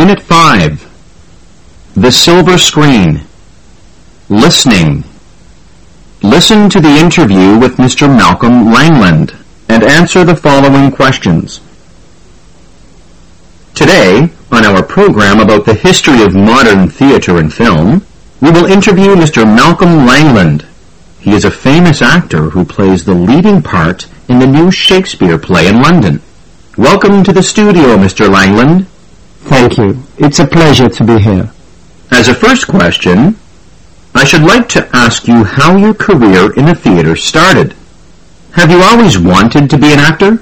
Unit 5. The Silver Screen. Listening. Listen to the interview with Mr. Malcolm Langland and answer the following questions. Today, on our program about the history of modern theatre and film, we will interview Mr. Malcolm Langland. He is a famous actor who plays the leading part in the new Shakespeare play in London. Welcome to the studio, Mr. Langland. Thank you. It's a pleasure to be here. As a first question, I should like to ask you how your career in the theatre started. Have you always wanted to be an actor?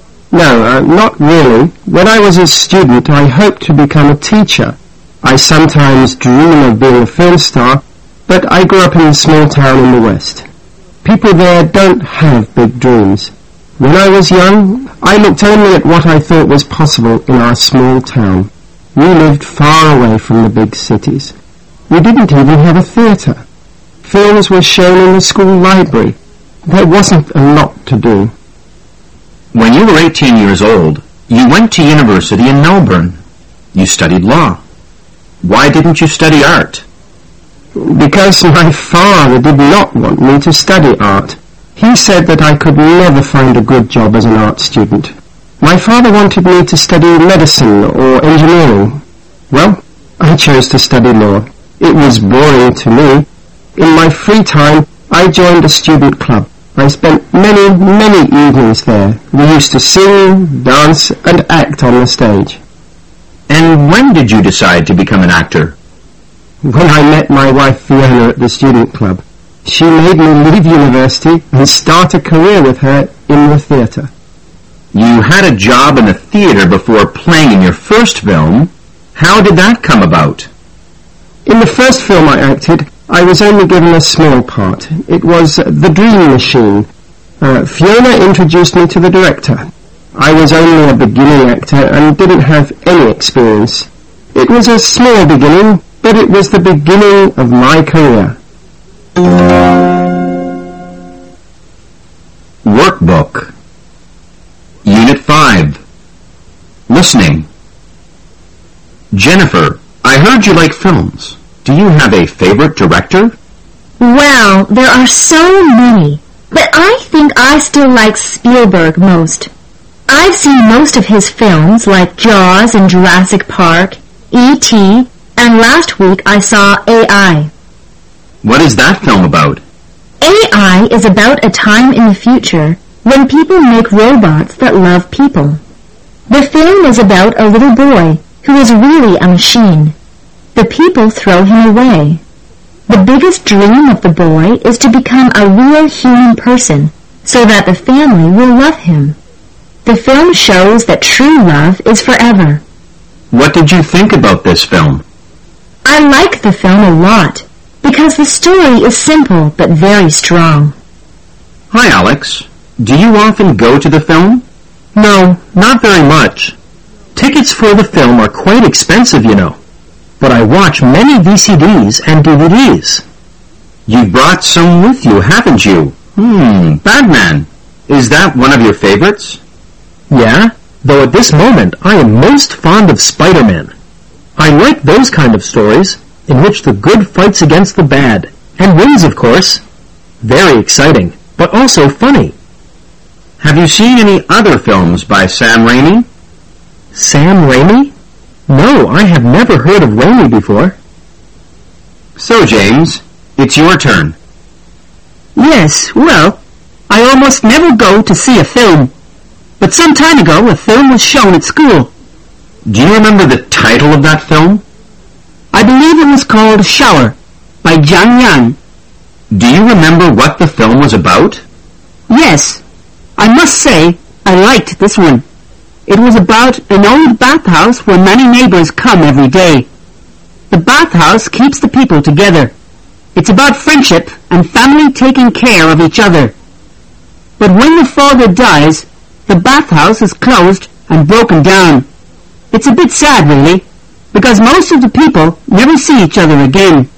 No, not really. When I was a student, I hoped to become a teacher. I sometimes dream of being a film star, but I grew up in a small town in the West. People there don't have big dreams. When I was young, I looked only at what I thought was possible in our small town. We lived far away from the big cities. We didn't even have a theatre. Films were shown in the school library. There wasn't a lot to do. When you were 18 years old, you went to university in Melbourne. You studied law. Why didn't you study art? Because my father did not want me to study art. He said that I could never find a good job as an art student. My father wanted me to study medicine or engineering. Well, I chose to study law. It was boring to me. In my free time, I joined a student club. I spent many evenings there. We used to sing, dance, and act on the stage. And when did you decide to become an actor? When I met my wife Fiona at the student club. She made me leave university and start a career with her in the theatre. You had a job in the theatre before playing in your first film. How did that come about? In the first film I acted, I was only given a small part. It was The Dream Machine. Fiona introduced me to the director. I was only a beginning actor and didn't have any experience. It was a small beginning, but it was the beginning of my career. Workbook. Unit 5. Listening. Jennifer, I heard you like films. Do you have a favorite director? Well, there are so many, but I think I still like Spielberg most. I've seen most of his films like Jaws and Jurassic Park, E.T., and last week I saw AI. What is that film about? AI is about a time in the future when people make robots that love people. The film is about a little boy who is really a machine. The people throw him away. The biggest dream of the boy is to become a real human person so that the family will love him. The film shows that true love is forever. What did you think about this film? I like the film a lot because the story is simple but very strong. Hi, Alex. Do you often go to the film? No, not very much. Tickets for the film are quite expensive, you know. But I watch many VCDs and DVDs. You've brought some with you, haven't you? Batman. Is that one of your favorites? Yeah, though at this moment I am most fond of Spider-Man. I like those kind of stories, in which the good fights against the bad, and wins, of course. Very exciting, but also funny. Have you seen any other films by Sam Raimi? Sam Raimi? No, I have never heard of Raimi before. So, James, it's your turn. Yes, well, I almost never go to see a film. But some time ago, a film was shown at school. Do you remember the title of that film? I believe it was called Shower, by John Yan. Do you remember what the film was about? Yes, I must say I liked this one. It was about an old bathhouse where many neighbors come every day. The bathhouse keeps the people together. It's about friendship and family taking care of each other. But when the father dies, the bathhouse is closed and broken down. It's a bit sad, really, because most of the people never see each other again.